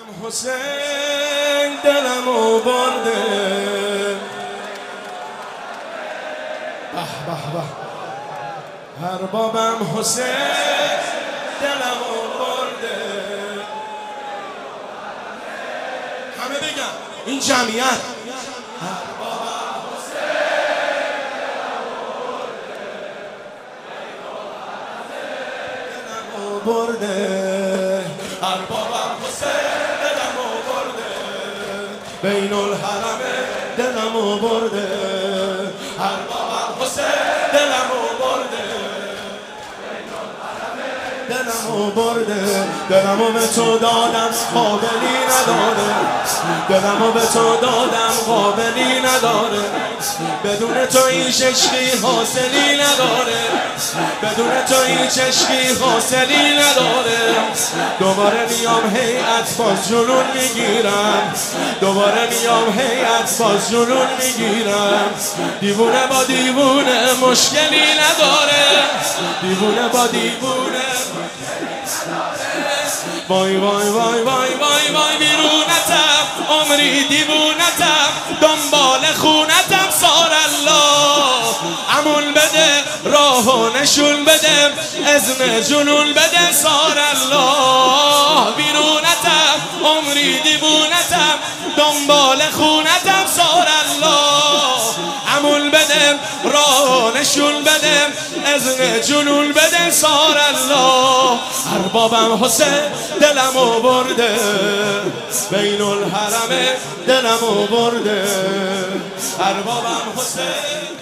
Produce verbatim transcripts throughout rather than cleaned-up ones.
حسین دلمو برده، به به به هر بابم حسین دلمو برده. همه بگم این جمعیت هر بابم حسین دلمو برده، هر بابم حسین دلمو برده، بین الحرمه دلمو برده، هر بابم حسین دلمو برده، دلمو برده. دلمو به تو دادم قابلی نداره، دلمو به تو دادم قابلی نداره، بدون تو هیچ عشقی حاصلی نداره، بدون تو هیچ عشقی حاصلی نداره. دوباره میام هیئت باز جنون میگیرم، دوباره میام هیئت باز جنون میگیرم. دیوونه با دیوونه مشکلی نداره، دیوونه با دیوونه وای وای وای وای وای وای بیرونتم عمری دیوونتم، دنبال خونتم سار الله. امون بده راهو نشون بده، اذن جنون بده سار الله. بیرونتم عمری دیوونتم، دنبال خونتم سار الله. امون بده راهو نشون بده، اذن جنون بده سار الله. اربابم حسین دلمو برده، بین الحرمه دلمو برده، اربابم حسین.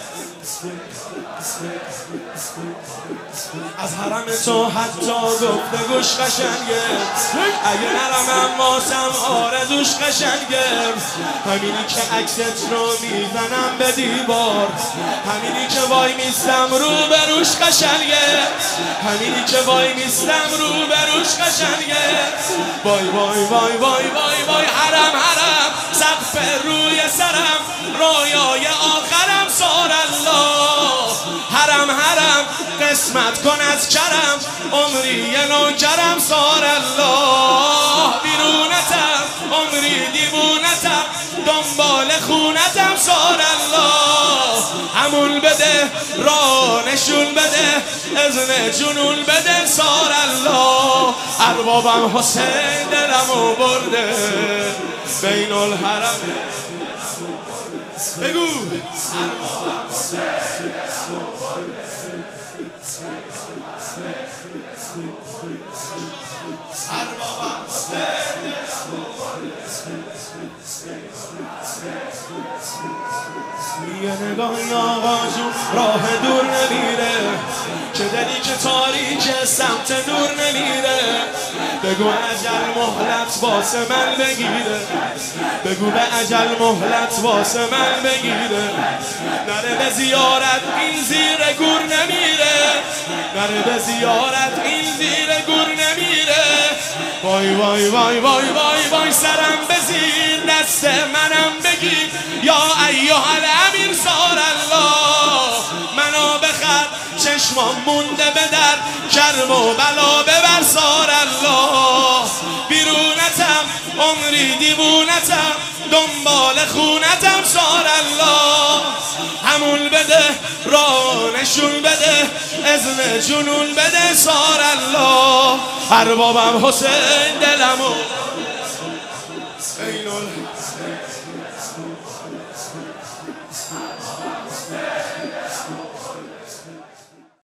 از حرم تو حتی گفتگوش قشنگه، اگه نرمم واسم آرزوش قشنگه. همینی که عکست رو میزنم به دیوار، همینی که وای میستم رو بروش قشنگه، همینی که وای میستم رو بروش قشنگه. وای وای وای وای وای وای حرم حرم سقف روی سرم، رویای آخرم سار الله. حرم حرم قسمت کن از کرم، عمری نوکرم سار الله. بیرونتم عمری دیوونتم، دنبال خونتم سار الله. همون بده راه نشون بده، اذن جنون بده سار الله. اربابم حسین دلمو برده، بین الحرم بگو اربابم حسین دلمو برده، اربابم حسین دلمو برده. یه نگاهی آقا جون راه دور نمیره، که دلی که تاریک سمت نور نمیره. بگو اجل مهلت واسه من بگیره، بگو به اجل مهلت واسه من بگیره. نره به زیارت این زیر گور نمیره، نره به زیارت این زیر گور نمیره. وای وای وای وای وای وای سرم به زیر دست منم بگیر، یا ایها الامیر سار الله. منو بخر چشمام مونده به در، کرم و بلا ببر سار الله. بیرونتم عمری دیوونتم، دنبال خونتم سار الله. همون بده راه نشون بده، اذن جنون بده سار الله. اربابم حسین دلمو بین